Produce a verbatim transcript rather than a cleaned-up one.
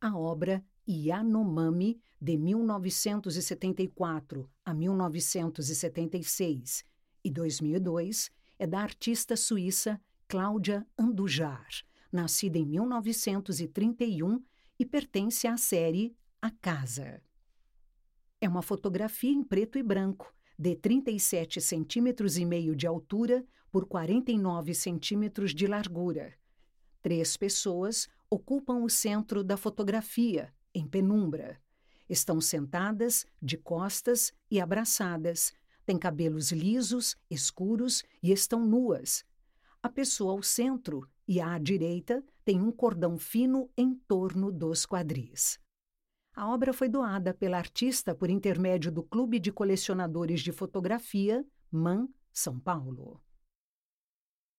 A obra Yanomami, de mil novecentos e setenta e quatro a mil novecentos e setenta e seis e dois mil e dois, é da artista suíça Cláudia Andujar, nascida em mil novecentos e trinta e um e pertence à série A Casa. É uma fotografia em preto e branco, de trinta e sete centímetros e meio de altura por quarenta e nove centímetros de largura. Três pessoas ocupam o centro da fotografia, em penumbra. Estão sentadas, de costas e abraçadas, têm cabelos lisos, escuros e estão nuas. A pessoa ao centro e à direita tem um cordão fino em torno dos quadris. A obra foi doada pela artista por intermédio do Clube de Colecionadores de Fotografia, M A M, São Paulo.